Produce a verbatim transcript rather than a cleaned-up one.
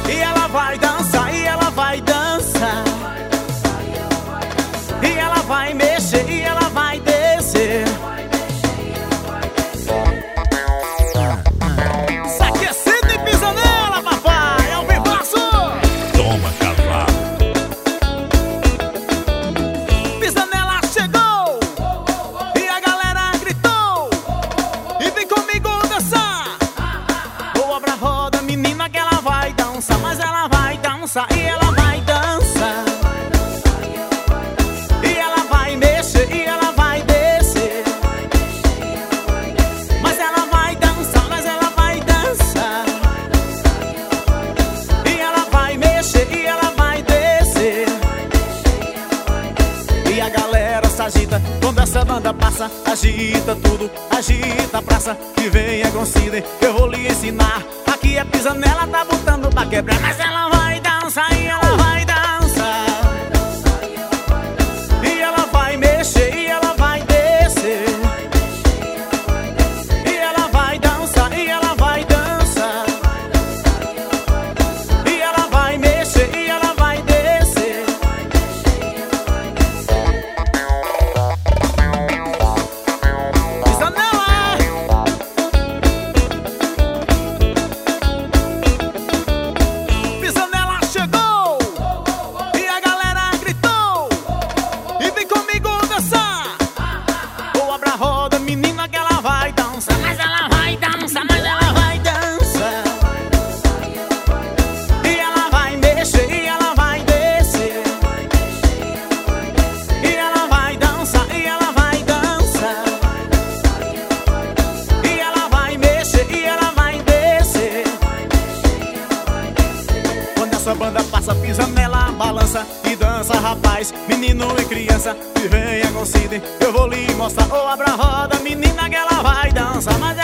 E ela vai dançar, e ela vai dançar, e ela vai mexer, e ela vai descer. Se aquecendo e pisa nela, papai, é o vivaço. Toma, cavalo. Pisa nela, chegou, e a galera gritou, e vem comigo dançar. Ou abra a roda, menina, que ela vai dançar. Mas ela vai dançar, e ela vai dançar, e ela vai mexer, e ela vai descer. Mas ela vai dançar, mas ela vai dançar, e ela vai mexer, e ela vai descer. E a galera se agita quando essa banda passa. Agita tudo, agita a praça. E vem a Gonçiden, eu vou lhe ensinar. Aqui é pisa nela, tá botando pra quebrar. Mas ela vai dançar, e ela vai dançar, e ela vai mexer, e ela vai descer. E ela vai dançar, e ela vai dançar, e ela vai mexer, e ela vai descer. Pisa nela. Pisa nela, chegou, e a galera gritou, e vem comigo dançar. Ou abra a roda, menina, que ela vai dançar. Mas ela vai dançar, mas ela vai dançar, e ela vai mexer, e ela vai descer. E ela vai dançar, e ela vai dançar, e ela vai mexer, e ela vai descer. Quando essa banda passa, pisa nela, balança e dança, rapaz, menino e criança. E vem a Gonçiden, eu vou lhe mostrar. Ou abra a roda, menina, que ela vai dançar. Mas